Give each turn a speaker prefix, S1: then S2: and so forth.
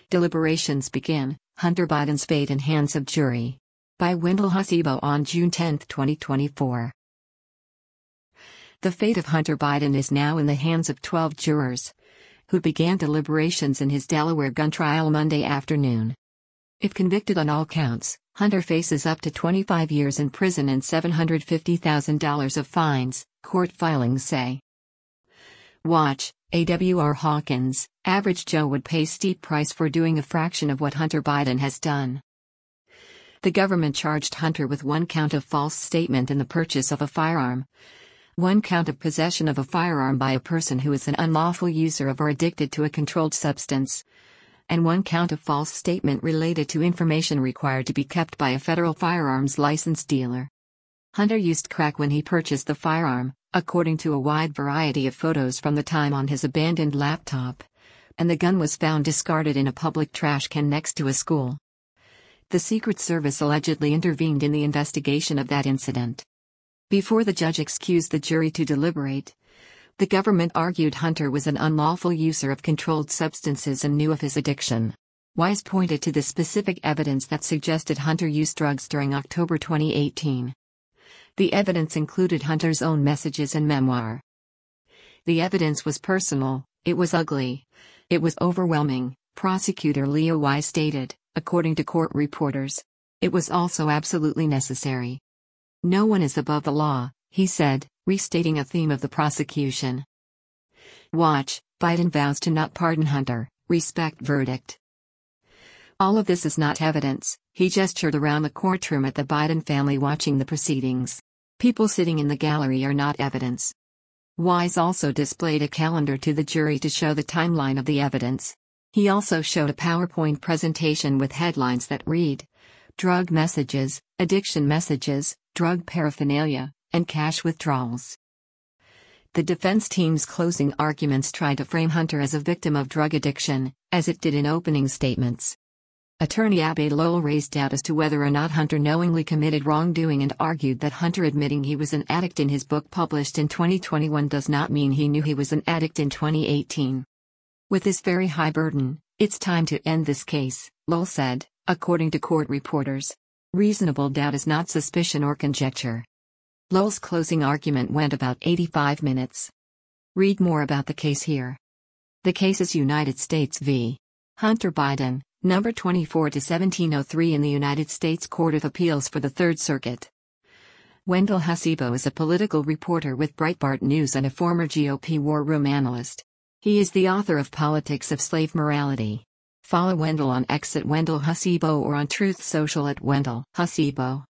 S1: Deliberations begin, Hunter Biden's fate in hands of jury. By Wendell Hasibo on June 10, 2024. The fate of Hunter Biden is now in the hands of 12 jurors, who began deliberations in his Delaware gun trial Monday afternoon. If convicted on all counts, Hunter faces up to 25 years in prison and $750,000 of fines, court filings say. Watch, A.W.R. Hawkins, average Joe would pay steep price for doing a fraction of what Hunter Biden has done. The government charged Hunter with 1 count of false statement in the purchase of a firearm, 1 count of possession of a firearm by a person who is an unlawful user of or addicted to a controlled substance, and 1 count of false statement related to information required to be kept by a federal firearms license dealer. Hunter used crack when he purchased the firearm, according to a wide variety of photos from the time on his abandoned laptop, and the gun was found discarded in a public trash can next to a school. The Secret Service allegedly intervened in the investigation of that incident. Before the judge excused the jury to deliberate, the government argued Hunter was an unlawful user of controlled substances and knew of his addiction. Wise pointed to the specific evidence that suggested Hunter used drugs during October 2018. The evidence included Hunter's own messages and memoir. The evidence was personal, it was ugly, it was overwhelming, prosecutor Leo Wise stated, according to court reporters. It was also absolutely necessary. No one is above the law, he said, restating a theme of the prosecution. Watch, Biden vows to not pardon Hunter, respect verdict. All of this is not evidence, he gestured around the courtroom at the Biden family watching the proceedings. People sitting in the gallery are not evidence. Wise also displayed a calendar to the jury to show the timeline of the evidence. He also showed a PowerPoint presentation with headlines that read, "Drug messages, addiction messages, drug paraphernalia, and cash withdrawals." The defense team's closing arguments tried to frame Hunter as a victim of drug addiction, as it did in opening statements. Attorney Abbe Lowell raised doubt as to whether or not Hunter knowingly committed wrongdoing and argued that Hunter admitting he was an addict in his book published in 2021 does not mean he knew he was an addict in 2018. With this very high burden, it's time to end this case, Lowell said, according to court reporters. Reasonable doubt is not suspicion or conjecture. Lowell's closing argument went about 85 minutes. Read more about the case here. The case is United States v. Hunter Biden, number 24-1703 in the United States Court of Appeals for the Third Circuit. Wendell Hasibo is a political reporter with Breitbart News and a former GOP war room analyst. He is the author of Politics of Slave Morality. Follow Wendell on X at Wendell Hasibo or on Truth Social at Wendell Hasibo.